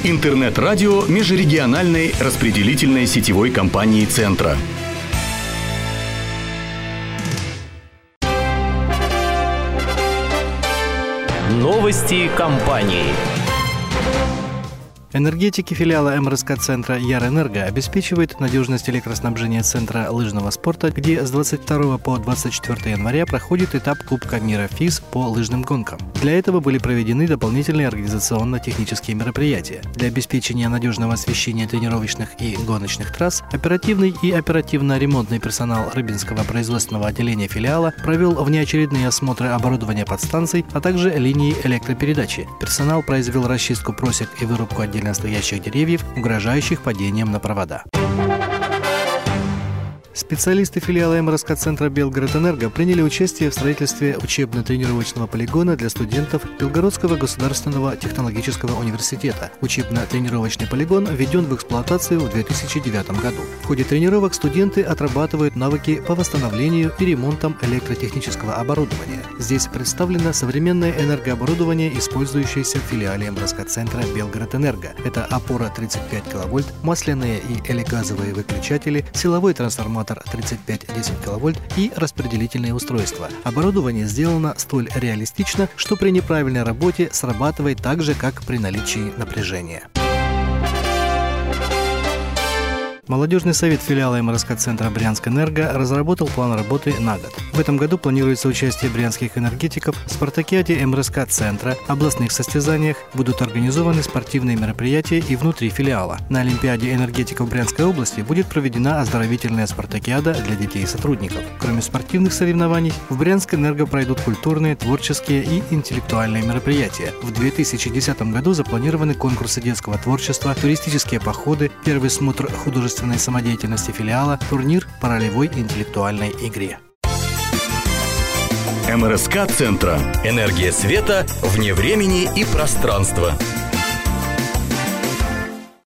Интернет-радио межрегиональной распределительной сетевой компании «Центра». Новости компании. Энергетики филиала МРСК-центра «Ярэнерго» обеспечивают надежность электроснабжения Центра лыжного спорта, где с 22 по 24 января проходит этап Кубка мира ФИС по лыжным гонкам. Для этого были проведены дополнительные организационно-технические мероприятия. Для обеспечения надежного освещения тренировочных и гоночных трасс оперативный и оперативно-ремонтный персонал Рыбинского производственного отделения филиала провел внеочередные осмотры оборудования подстанций, а также линии электропередачи. Персонал произвел расчистку просек и вырубку отдельно стоящих деревьев, угрожающих падением на провода. Специалисты филиала МРСК-центра «Белгород-Энерго» приняли участие в строительстве учебно-тренировочного полигона для студентов Белгородского государственного технологического университета. Учебно-тренировочный полигон введен в эксплуатацию в 2009 году. В ходе тренировок студенты отрабатывают навыки по восстановлению и ремонтам электротехнического оборудования. Здесь представлено современное энергооборудование, использующееся в филиале МРСК-центра «Белгород-Энерго». Это опора 35 кВт, масляные и элегазовые выключатели, силовой трансформатор 35-10 кВт и распределительные устройства. Оборудование сделано столь реалистично, что при неправильной работе срабатывает так же, как при наличии напряжения. Молодежный совет филиала МРСК-центра «Брянск-Энерго» разработал план работы на год. В этом году планируется участие брянских энергетиков в спартакиаде МРСК-центра, областных состязаниях, будут организованы спортивные мероприятия и внутри филиала. На Олимпиаде энергетиков Брянской области будет проведена оздоровительная спартакиада для детей и сотрудников. Кроме спортивных соревнований, в Брянск-Энерго пройдут культурные, творческие и интеллектуальные мероприятия. В 2010 году запланированы конкурсы детского творчества, туристические походы, первый смотр художественной самодеятельности филиала, турнир по ролевой интеллектуальной игре. МРСК-центра. Энергия света вне времени и пространства.